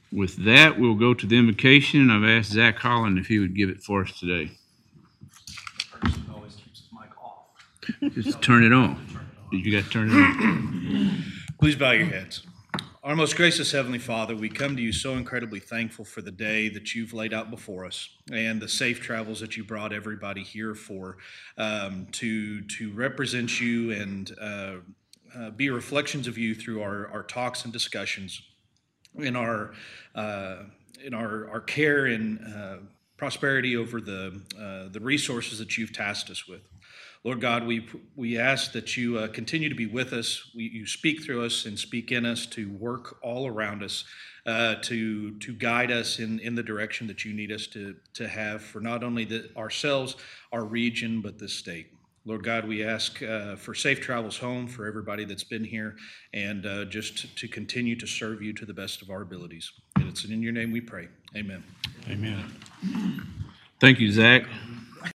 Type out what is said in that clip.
With that, we'll go to the invocation. I've asked Zach Holland if he would give it for us today. The person always keeps his mic off. Just turn it on. You got to turn it on. Please bow your heads. Our most gracious Heavenly Father, we come to you so incredibly thankful for the day that you've laid out before us and the safe travels that you brought everybody here for, to represent you and be reflections of you through our talks and discussions in our care and prosperity over the resources that you've tasked us with. Lord God, we ask that you continue to be with us. You speak through us and speak in us to work all around us, to guide us in the direction that you need us to have for not only ourselves, our region, but this state. Lord God, we ask for safe travels home for everybody that's been here, and just to continue to serve you to the best of our abilities. And it's in your name we pray. Amen. Amen. Thank you, Zach.